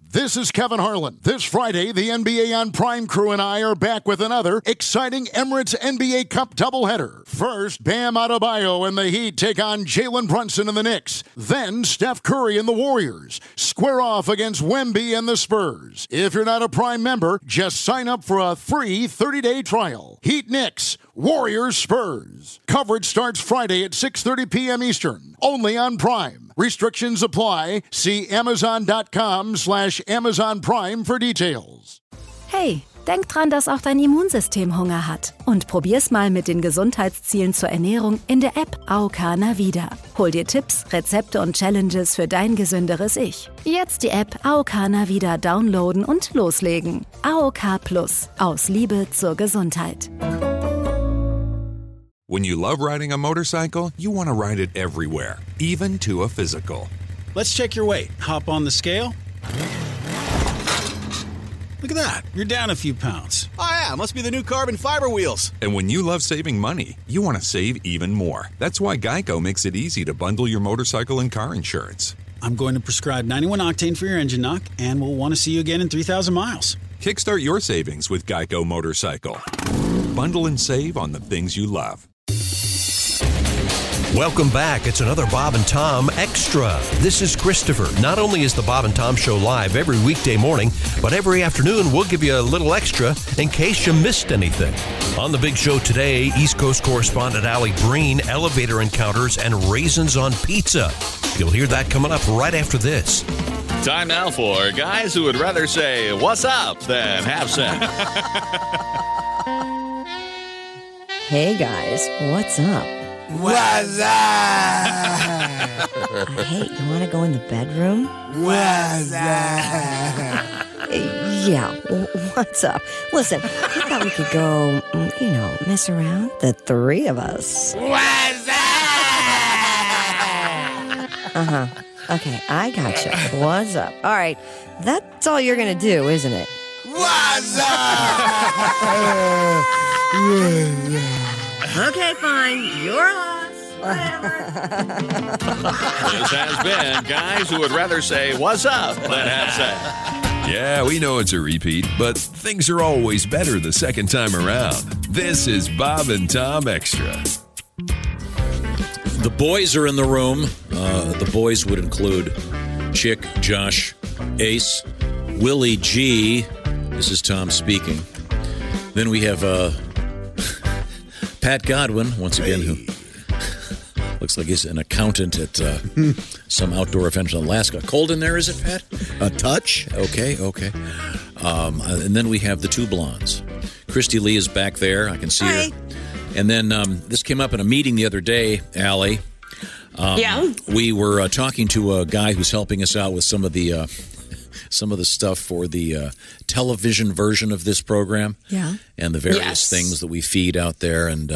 This is Kevin Harlan. This Friday, the NBA on Prime crew and I are back with another exciting Emirates NBA Cup doubleheader. First, Bam Adebayo and the Heat take on Jalen Brunson and the Knicks. Then, Steph Curry and the Warriors square off against Wemby and the Spurs. If you're not a Prime member, just sign up for a free 30-day trial. Heat Knicks, Warriors Spurs. Coverage starts Friday at 6:30 p.m. Eastern, only on Prime. Restrictions apply. See Amazon.com/Amazon Prime for details. Hey, denk dran, dass auch dein Immunsystem Hunger hat. Und probier's mal mit den Gesundheitszielen zur Ernährung in der App AOK Navida. Hol dir Tipps, Rezepte und Challenges für dein gesünderes Ich. Jetzt die App AOK Navida downloaden und loslegen. AOK Plus. Aus Liebe zur Gesundheit. When you love riding a motorcycle, you want to ride it everywhere, even to a physical. Let's check your weight. Hop on the scale. Look at that. You're down a few pounds. Oh, yeah. Must be the new carbon fiber wheels. And when you love saving money, you want to save even more. That's why Geico makes it easy to bundle your motorcycle and car insurance. I'm going to prescribe 91 octane for your engine knock, and we'll want to see you again in 3,000 miles. Kickstart your savings with Geico Motorcycle. Bundle and save on the things you love. Welcome back. It's another Bob and Tom Extra. This is Christopher. Not only is the Bob and Tom Show live every weekday morning, but every afternoon we'll give you a little extra in case you missed anything. On the big show today, East Coast correspondent Allie Breen, elevator encounters, and raisins on pizza. You'll hear that coming up right after this. Time now for guys who would rather say, "What's up?" than have sex. Hey guys, what's up? What's up? Hey, you want to go in the bedroom? What's up? Yeah, what's up? Listen, I thought we could go, mess around, the three of us. What's up? Uh-huh. Okay, I gotcha. What's up? All right, that's all you're going to do, isn't it? What's up? Okay, fine. You're lost. Whatever. This has been guys who would rather say, "What's up?" than have sex. Yeah, we know it's a repeat, but things are always better the second time around. This is Bob and Tom Extra. The boys are in the room. The boys would include Chick, Josh, Ace, Willie G. This is Tom speaking. Then we have Pat Godwin, once again, who looks like he's an accountant at some outdoor event in Alaska. Cold in there, is it, Pat? A touch. Okay. And then we have the two blondes. Christy Lee is back there. I can see her. And then this came up in a meeting the other day, Allie. Yeah. We were talking to a guy who's helping us out with some of the stuff for the television version of this program. Yeah. And the various things that we feed out there. And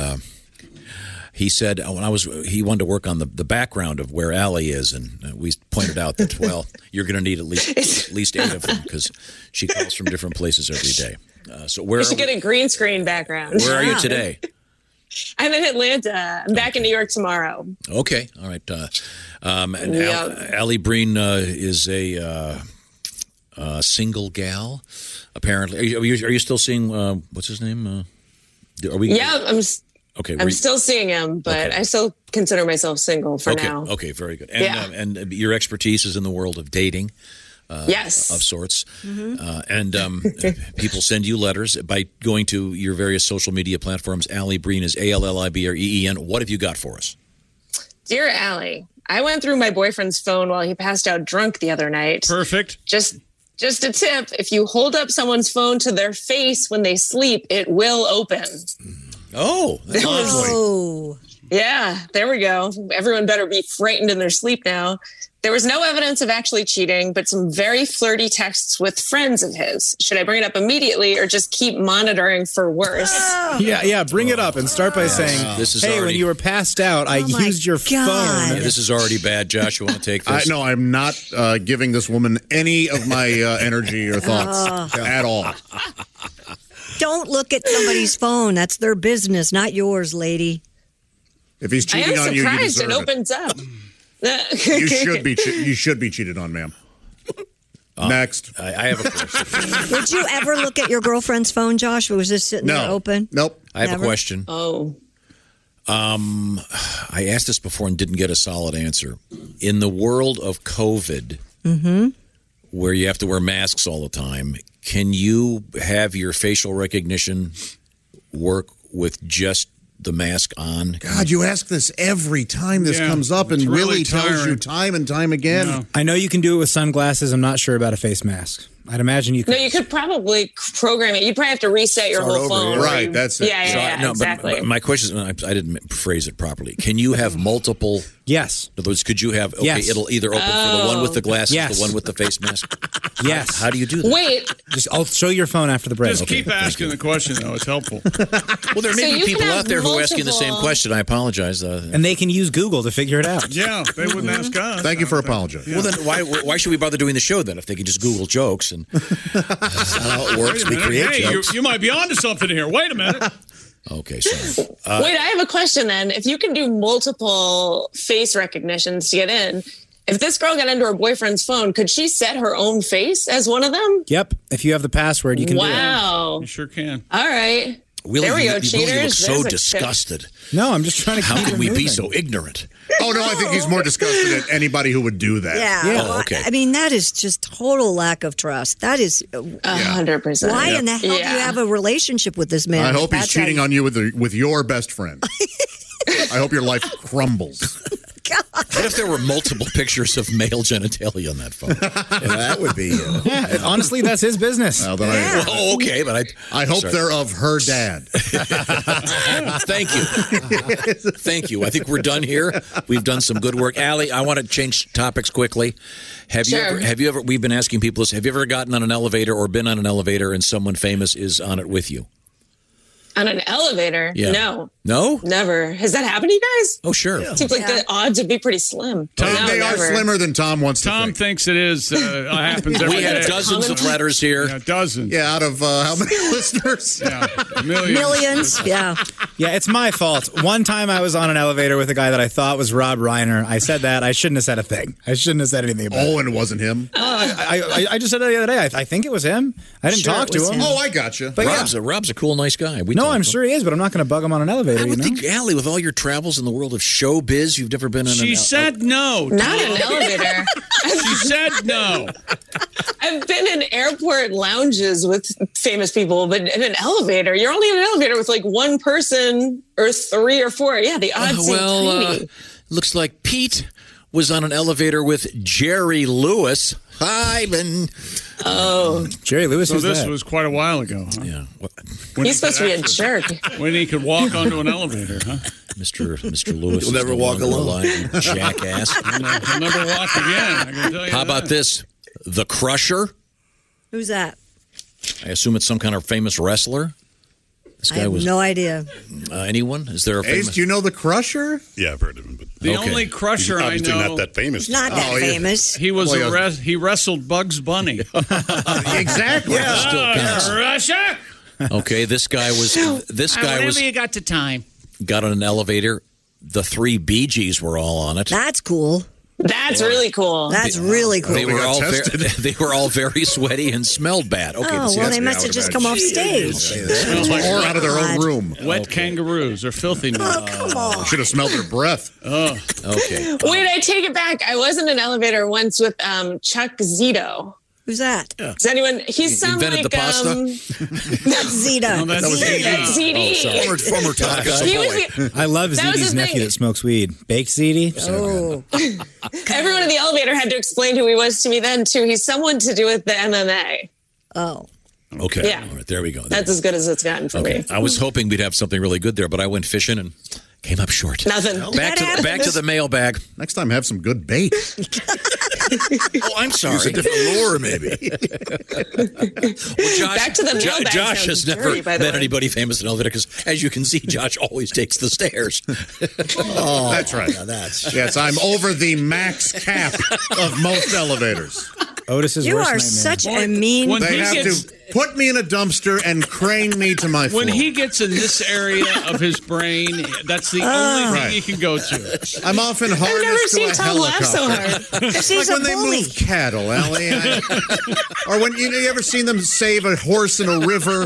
he said he wanted to work on the background of where Allie is, and we pointed out that, well, you're going to need at least 8 of them because she calls from different places every day. So we should get a green screen background. Where are you today? I'm in Atlanta. I'm back in New York tomorrow. Okay. All right. And Allie Breen is a single gal, apparently. Are you still seeing what's his name? Are we? Yeah, I'm still seeing him, but I still consider myself single for now. Okay, very good. And and your expertise is in the world of dating. Yes, of sorts. Mm-hmm. And people send you letters by going to your various social media platforms. Allie Breen is ALLIBREEN. What have you got for us? Dear Allie, I went through my boyfriend's phone while he passed out drunk the other night. Perfect. Just a tip, if you hold up someone's phone to their face when they sleep, it will open. Oh, that's Oh. Yeah, there we go. Everyone better be frightened in their sleep now. There was no evidence of actually cheating, but some very flirty texts with friends of his. Should I bring it up immediately or just keep monitoring for worse? Yeah, bring it up and start by saying, hey, when you were passed out, I used your phone. Yeah, this is already bad. Josh, you want to take this? No, I'm not giving this woman any of my energy or thoughts at all. Don't look at somebody's phone. That's their business, not yours, lady. If he's cheating on you, you deserve it opens up. You should be cheated on, ma'am. Next. I have a question. Would you ever look at your girlfriend's phone, Josh? Or was this sitting there open? Nope. I have Never? a question. Oh. I asked this before and didn't get a solid answer. In the world of COVID, where you have to wear masks all the time, can you have your facial recognition work with just the mask on? God, you ask this every time this comes up, and really tells you time and time again. No. I know you can do it with sunglasses. I'm not sure about a face mask. I'd imagine you could. No, you could probably program it. You'd probably have to reset your whole phone. Right, that's it. Yeah, exactly. But my question is, I didn't phrase it properly. Can you have multiple? Yes. In other words, could you have, It'll either open for the one with the glasses, the one with the face mask? Yes. How do you do that? Wait. I'll show your phone after the break. Just keep asking the question, though. It's helpful. Well, there may be people out there who are asking the same question. I apologize. And they can use Google to figure it out. Yeah, they wouldn't ask us. Thank you for apologizing. Well, then why should we bother doing the show then if they can just Google jokes and that's not how it works? We create jokes. You might be onto something here. Wait a minute. Okay, sorry. Wait, I have a question then. If you can do multiple face recognitions to get in, if this girl got into her boyfriend's phone, could she set her own face as one of them? Yep. If you have the password, you can do it. Wow. You sure can. All right. There we go, you cheaters. look so disgusted. No, I'm just trying to. How could we be so ignorant? Oh no, I think he's more disgusted at anybody who would do that. Yeah. Oh, okay. I mean, that is just total lack of trust. That is 100%. Why in the hell do you have a relationship with this man? I hope he's cheating on you with your best friend. I hope your life crumbles. What if there were multiple pictures of male genitalia on that phone? That would be. Honestly, that's his business. Well, then okay, but I hope they're of her dad. Thank you. Thank you. I think we're done here. We've done some good work. Allie, I want to change topics quickly. Have you ever, we've been asking people this, have you ever gotten on an elevator or been on an elevator and someone famous is on it with you? On an elevator? Yeah. No. No? Never. Has that happened to you guys? Oh, sure. Seems like the odds would be pretty slim. They are slimmer than Tom wants to think. Tom thinks it is. Happens every day. We have dozens of letters here. Yeah, dozens. Yeah, out of how many listeners? Yeah, millions. Millions, yeah. Yeah, it's my fault. One time I was on an elevator with a guy that I thought was Rob Reiner. I said that. I shouldn't have said a thing. I shouldn't have said anything about it. Oh, and it wasn't him? I just said it the other day. I think it was him. I didn't talk to him. Oh, I got you. But Rob's a cool, nice guy. No, I'm sure he is, but I'm not going to bug him on an elevator. I would think, Allie, with all your travels in the world of showbiz, you've never been on She said no. Not an elevator. She said no. I've been in airport lounges with famous people, but in an elevator, you're only in an elevator with like one person or three or four. Yeah, the odds seem tiny. Looks like Pete was on an elevator with Jerry Lewis. Hi, Ben. Oh. Jerry Lewis So is this that? was quite a while ago, huh? Yeah. He's supposed to be a jerk. When he could walk onto an elevator, huh? Mr. Lewis. He'll never walk alone. Jackass. He'll never walk again, I can tell you How about this? The Crusher? Who's that? I assume it's some kind of famous wrestler. This I guy have was no idea. anyone? Is there a Ace, famous? do you know the Crusher? Yeah, I've heard of him. But The only Crusher I obviously know. not that famous. Not that famous. He was Well, he wrestled Bugs Bunny. Exactly. Yeah, still counts. Crusher. Okay, this guy was. This guy Whenever was. you got the time. Got on an elevator. The three Bee Gees were all on it. That's cool. That's really cool. That's really cool. They were all tested. they were all very sweaty and smelled bad. Okay, Oh, well, they must have just come off stage. Smells like Or out of their own room. wet kangaroos or filthy now. Oh, come on. Should have smelled their breath. Oh. Okay. Wait, I take it back. I was in an elevator once with Chuck Zito. Who's that? Does anyone? He's some Invented like the pasta? That's Zito. No, that's ZD. Former top guy. He was I love That was ZD's the nephew thing. that smokes weed. Baked ZD? Oh. Everyone in the elevator had to explain who he was to me then too. He's someone to do with the MMA. Oh. Okay. Yeah. All right, there we go. That's as good as it's gotten for me. I was hoping we'd have something really good there, but I went fishing and came up short. Nothing. Back to the mailbag. Next time, have some good bait. Oh, I'm sorry. Use a different lure, maybe. Well, Josh, Back to the mailbag Josh sounds has never dirty, by the met way. anybody famous in an elevator because, as you can see, Josh always takes the stairs. That's right. Yes, I'm over the max cap of most elevators. Otis's You worst are nightmare. such a mean. When They he have gets- to put me in a dumpster and crane me to my floor. When he gets in this area of his brain, that's the only thing he can go to. I'm often harnessed never to seen a Tom laugh helicopter. so hard. She's like when a they bully. move cattle, Allie. Or when you ever seen them save a horse in a river?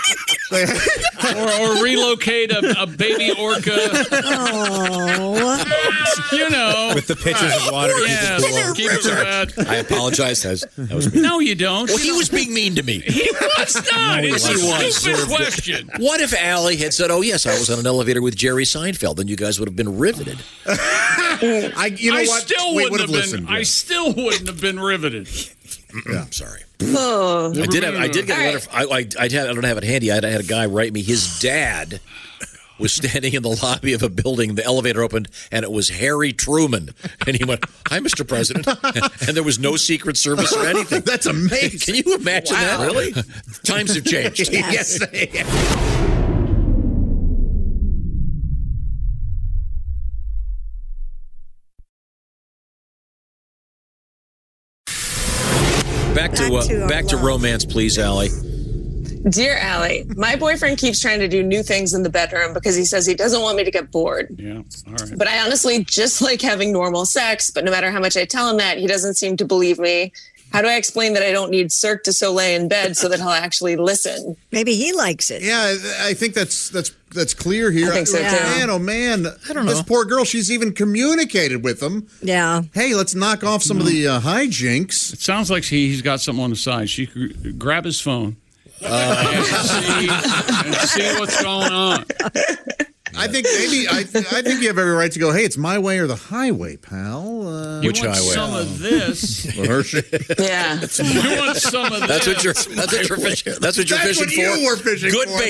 Or relocate a baby orca. Oh. You know. With the pitchers of water. Yeah, keep it wet. I apologize. That was me. No, you don't. Well, he was being mean to me. He was not. It's Yes, he a was. stupid question. What if Allie had said, "Oh yes, I was on an elevator with Jerry Seinfeld," then you guys would have been riveted. You know I what? still We wouldn't would have have been. listened. I still wouldn't have been riveted. I'm sorry. Oh. I did get a All letter. I don't have it handy. I had a guy write me. His dad was standing in the lobby of a building. The elevator opened, and it was Harry Truman. And he went, "Hi, Mr. President." And there was no Secret Service or anything. That's amazing. Can you imagine that? Really? Times have changed. Yes, they have. Back to romance, please, Allie. Dear Allie, my boyfriend keeps trying to do new things in the bedroom because he says he doesn't want me to get bored. Yeah, all right. But I honestly just like having normal sex, but no matter how much I tell him that, he doesn't seem to believe me. How do I explain that I don't need Cirque du Soleil in bed so that he'll actually listen? Maybe he likes it. Yeah, I think that's clear here. I think so, too. Man, oh man, I don't know. This poor girl, she's even communicated with him. Yeah. Hey, let's knock off some of the hijinks. It sounds like he's got something on the side. She could grab his phone and see what's going on. I think I think you have every right to go, hey, it's my way or the highway, pal. Which You want highway? some of this. Hershey. Yeah. You want some of this. That's what you're fishing. That's what you're fishing what for. you were fishing Good for.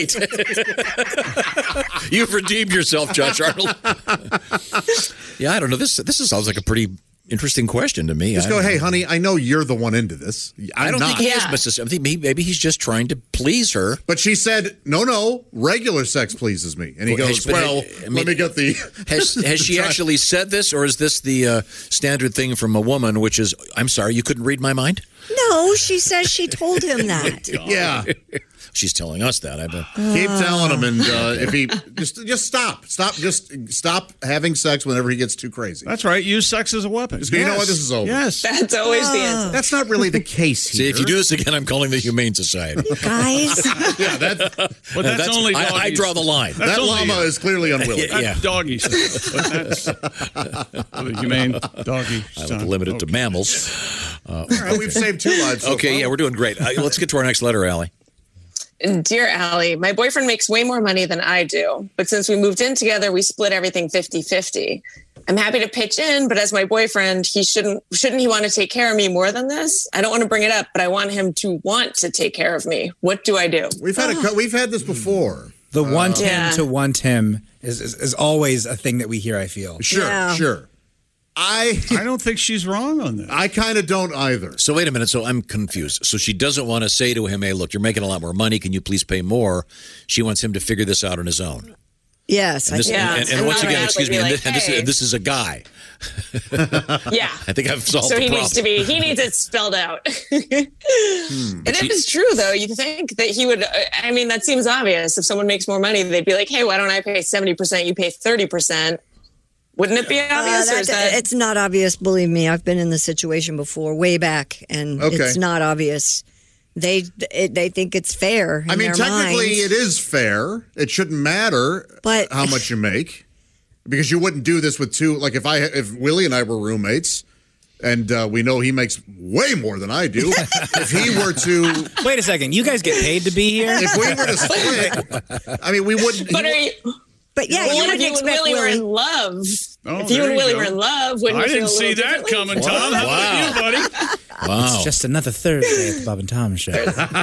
bait. You've redeemed yourself, Josh Arnold. Yeah, I don't know. This sounds like a pretty interesting question to me. Just go, hey, honey, I know you're the one into this. I don't think he is, Mrs. I think maybe he's just trying to please her. But she said, no, regular sex pleases me. And he goes, let me get the... Has she actually said this, or is this the standard thing from a woman, which is, I'm sorry, you couldn't read my mind? No, she says she told him that. Yeah. She's telling us that. I bet. Keep telling him, and if he just stop having sex whenever he gets too crazy. That's right. Use sex as a weapon. Because you know what? This is over. Yes. That's always the answer. That's not really the case here. See, if you do this again, I'm calling the Humane Society. Guys. Yeah, But that's only doggies. I draw the line. that llama is clearly unwilling. Yeah. That's doggies. But that's the humane doggy. I would limit it to mammals. All right, we've saved 2 lives. So Okay, far. yeah, we're doing great. Let's get to our next letter, Allie. Dear Allie, my boyfriend makes way more money than I do, but since we moved in together, we split everything 50-50. I'm happy to pitch in, but as my boyfriend, shouldn't he want to take care of me more than this? I don't want to bring it up, but I want him to want to take care of me. What do I do? We've had this before. The want him Yeah. to want him is always a thing that we hear, I feel. Sure. I don't think she's wrong on this. I kind of don't either. So wait a minute. So I'm confused. So she doesn't want to say to him, hey, look, you're making a lot more money. Can you please pay more? She wants him to figure this out on his own. Yes. And, this, and once again, excuse me, like, and this is a guy. Yeah. I think I've solved So the he problem. he needs it spelled out. And if it's true, though, you think that he would, I mean, that seems obvious. If someone makes more money, they'd be like, hey, why don't I pay 70%? You pay 30%. Wouldn't it be obvious? Or is that... It's not obvious. Believe me, I've been in this situation before, way back, and it's not obvious. They think it's fair. I mean, their technically, minds. it is fair. It shouldn't matter how much you make, because you wouldn't do this with two. Like if Willie and I were roommates, and we know he makes way more than I do. If he were to wait a second, you guys get paid to be here. If we were to split, I mean, we wouldn't. But are you? But yeah, well, you if would you and expect Willie were Willie. in love. Oh, if you there and you Willie go. were in love, wouldn't I you feel didn't a see little that differently? coming, Tom. How about you, buddy? Wow. It's just another Thursday at the Bob and Tom Show.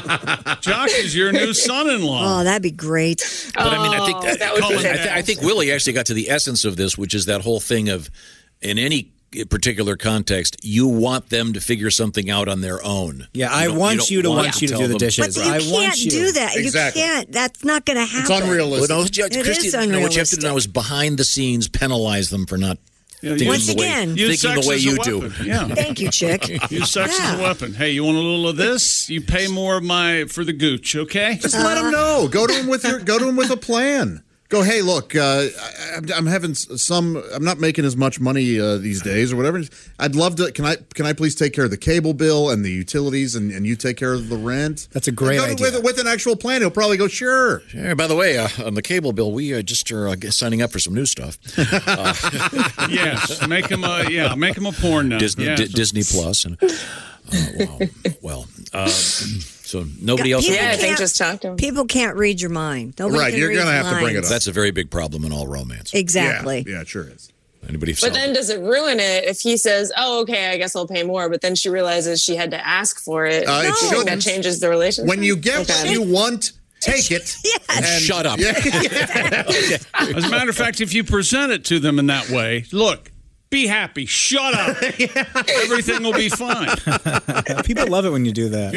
Josh is your new son-in-law. Oh, that'd be great. But I mean, I think that would be I think Willie actually got to the essence of this, which is that whole thing of, in any particular context, you want them to figure something out on their own. Yeah, I want you to want you to do the dishes. But you I can't want you. do that. Exactly. You can't. That's not going to happen. It's unrealistic. Well, no, It Christy, is no, what you have to unrealistic. do now is behind the scenes penalize them for not Once again, thinking the way you do. Yeah. Thank you, chick. Use sex as a weapon. Hey, you want a little of this? You pay more for the gooch, okay? Just let him know. Go to him with a plan. Go, hey, look, I'm having I'm not making as much money these days or whatever. I'd love to, can I please take care of the cable bill and the utilities and you take care of the rent? That's a great idea. With an actual plan, he'll probably go, sure. Yeah, by the way, on the cable bill, we just are signing up for some new stuff. Yes, make him a porn nut. Disney Plus. And, so nobody else. Yeah, I think just talk to him. People can't read your mind. Right, you're going to have to bring it up. That's a very big problem in all romance. Exactly. Yeah, it sure is. Anybody? But then does it ruin it if he says, "Oh, okay, I guess I'll pay more," but then she realizes she had to ask for it? It shouldn't. That changes the relationship. When you get what you want, take it. And shut up. As a matter of fact, if you present it to them in that way, look. Be happy. Shut up. Everything will be fine. People love it when you do that.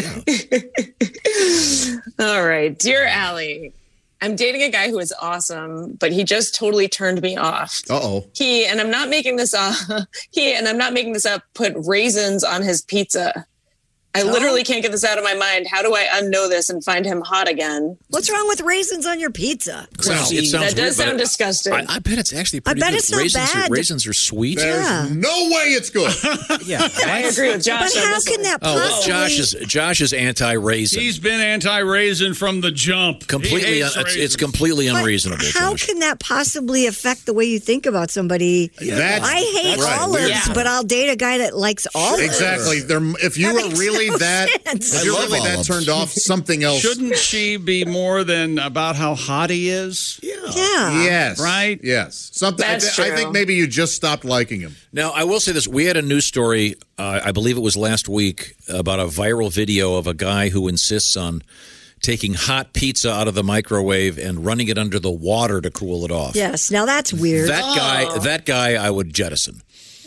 Yeah. All right. Dear Allie, I'm dating a guy who is awesome, but he just totally turned me off. Uh-oh. He, and I'm not making this up, put raisins on his pizza. I literally can't get this out of my mind. How do I unknow this and find him hot again? What's wrong with raisins on your pizza? That does sound disgusting. I bet it's actually pretty good. It's not bad. Raisins are sweet. There's no way it's good. I agree with Josh. But how can that possibly... Josh is anti-raisin. He's been anti-raisin from the jump. Completely, it's completely unreasonable. How Josh. can that possibly affect the way you think about somebody? I hate olives, but I'll date a guy that likes olives. Exactly. If you were really that turned off, something else. Shouldn't she be more than about how hot he is? Yeah. Yes. Right? Yes. Something. I think maybe you just stopped liking him. Now, I will say this. We had a news story, I believe it was last week, about a viral video of a guy who insists on taking hot pizza out of the microwave and running it under the water to cool it off. Yes. Now that's weird. That guy I would jettison.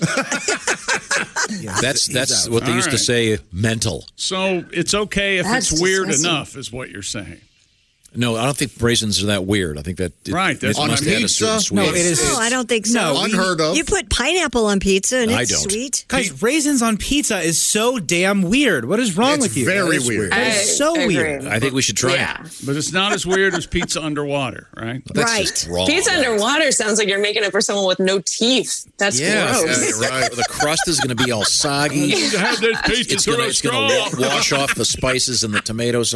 That's what they used to say, mental. So it's okay if it's weird enough, is what you're saying. No, I don't think raisins are that weird. I think that that's on pizza. No, it is. No, I don't think so. No, unheard of. You put pineapple on pizza and it's don't. sweet. Guys, raisins on pizza is so damn weird. What is wrong with you? Very weird. It's so weird. I think we should try it. But it's not as weird as pizza underwater, right? That's just wrong. Pizza underwater sounds like you're making it for someone with no teeth. That's gross. Right. The crust is going to be all soggy. You had this pizza It's going to wash off the spices and the tomatoes.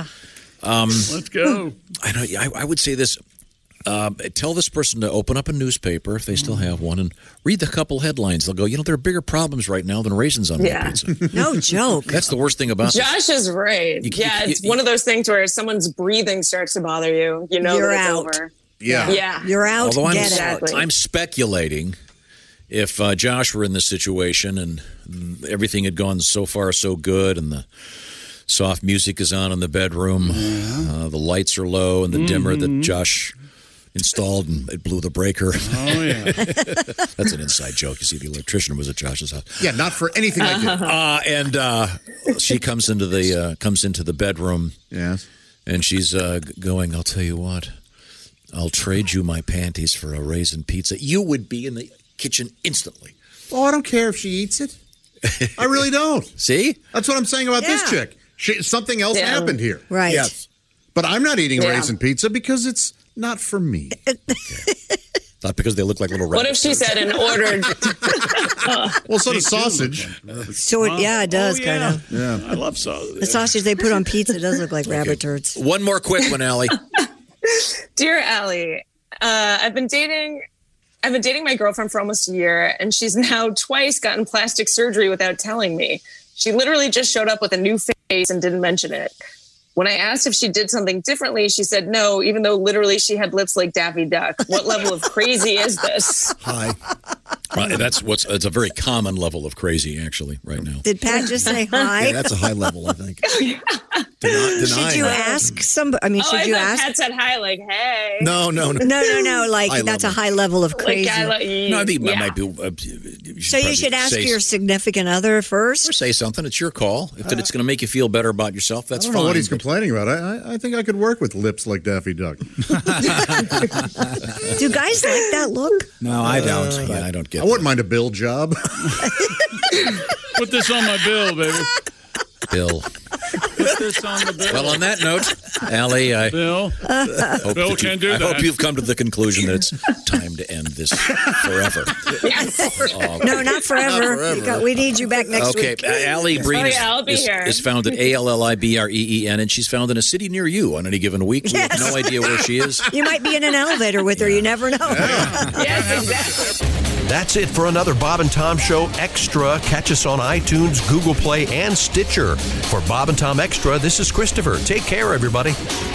Let's go. I would say this. Tell this person to open up a newspaper, if they still have one, and read the couple headlines. They'll go, there are bigger problems right now than raisins on my pizza. No joke. That's the worst thing about Josh is right. It's one of those things where someone's breathing starts to bother you. You know You're that it's out. over. Yeah. You're out. Although Get out. I'm speculating if Josh were in this situation and everything had gone so far so good and the soft music is on in the bedroom, the lights are low and the dimmer that Josh installed and it blew the breaker. Oh, yeah. That's an inside joke. You see, the electrician was at Josh's house. Yeah, not for anything I did. And she comes into the bedroom. Yes. And she's going, I'll tell you what, I'll trade you my panties for a raisin pizza. You would be in the kitchen instantly. Oh, I don't care if she eats it. I really don't. See? That's what I'm saying about this chick. Something else happened here. Right. Yes. But I'm not eating raisin pizza because it's not for me. Not because they look like little rabbits. What if she said and ordered? Well, so does sausage. So it does kind of. Yeah. I love sausage. The sausage they put on pizza does look like rabbit turds. One more quick one, Allie. Dear Allie, I've been dating my girlfriend for almost a year, and she's now twice gotten plastic surgery without telling me. She literally just showed up with a new face and didn't mention it. When I asked if she did something differently, she said no, even though literally she had lips like Daffy Duck. What level of crazy is this? Hi. It's a very common level of crazy, actually, right now. Did Pat just say hi? Yeah, that's a high level, I think. Should you ask somebody? I mean, should you ask? Pat said hi, like, hey. No. Like, that's a high level of crazy. No, I think it might be. So you should ask your significant other first? Or say something. It's your call. If it's going to make you feel better about yourself, that's fine. I don't know what he's complaining about. I think I could work with lips like Daffy Duck. Do guys like that look? No, I don't. I don't get I wouldn't mind a bill job. Put this on my bill, baby. Bill. Put this on the bill. Well, on that note, Allie, Bill can't do that. I hope you've come to the conclusion that it's time to end this forever. Yes. No, not forever. We need you back next week. Okay, Allie Breen is found at ALLIBREEN, and she's found in a city near you on any given week. We have no idea where she is. You might be in an elevator with her. You never know. Yes, exactly. That's it for another Bob and Tom Show Extra. Catch us on iTunes, Google Play, and Stitcher. For Bob and Tom Extra, this is Christopher. Take care, everybody.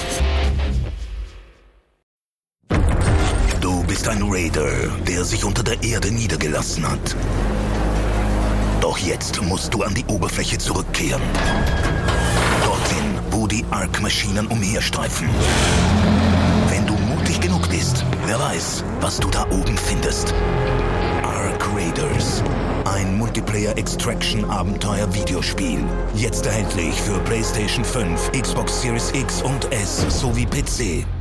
Du bist ein Raider, der sich unter der Erde niedergelassen hat. Doch jetzt musst du an die Oberfläche zurückkehren. Dorthin, wo die Ark-Maschinen umherstreifen. Wenn du mutig genug bist, wer weiß, was du da oben findest. Ark Raiders. Ein Multiplayer-Extraction-Abenteuer-Videospiel. Jetzt erhältlich für PlayStation 5, Xbox Series X und S sowie PC.